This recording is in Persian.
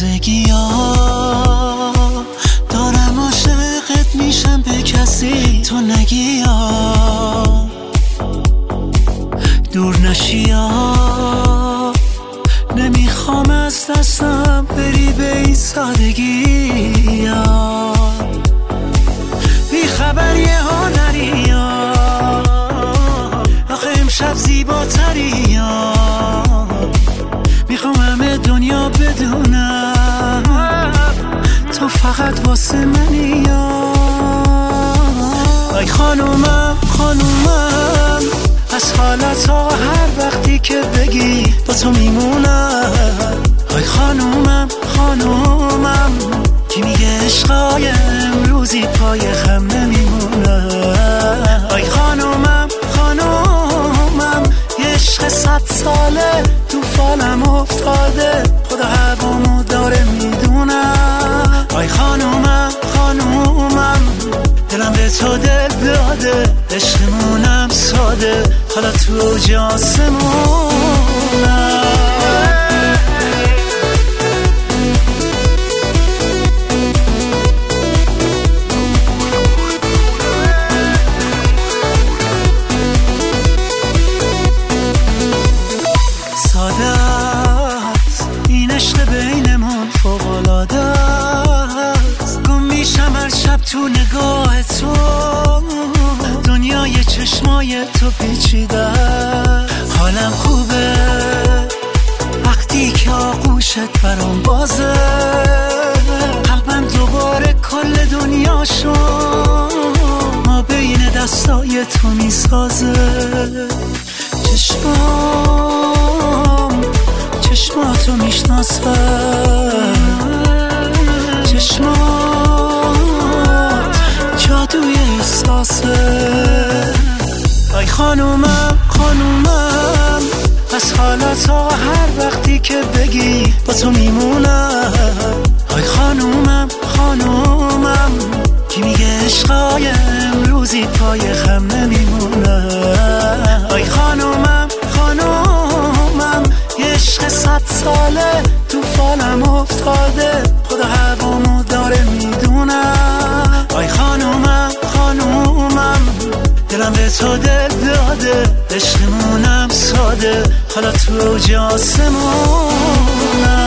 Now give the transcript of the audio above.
تازگی ها دارم عاشقت میشم به کسی تو نگی ها دور نشی ها نمیخوام از دستم بری به این سادگی ها بی خبری ها نری ها آخه امشب زیباتری ها میخوام همه دنیا بدونم تو فقط واسه منی ها ای خانومم خانومم از حالت ها هر وقتی که بگی با تو میمونم ای خانومم خانومم کی میگه عشقای امروزی پای خم نمیمونم ای خانومم خانومم یه عشق 100 ساله تو فالم افتاده خدا هوامو داره میدونم ای خانومم خانومم دلم به تو دل داده عشقمونم ساده حالا تو جاسمونم تو نگاه تو دنیای چشمای تو پیچیده حالم خوبه وقتی که آغوشت برام بازه قلبم دوباره کل دنیاشو ما بین دستای تو میسازه چشماتو میشناسه جادوی احساسه ای خانومم خانومم از حالت ها هر وقتی که بگی با تو میمونم ای خانومم خانومم کی میگه عشقای امروزی پای خم نمیمونم ای خانومم خانومم یه عشق 100 ساله تو فالم افتاده خدا هوامو داره میدونم ای خانومم خانومم دلم به تو دل داده عشقمونم ساده حالا تو جاسمونم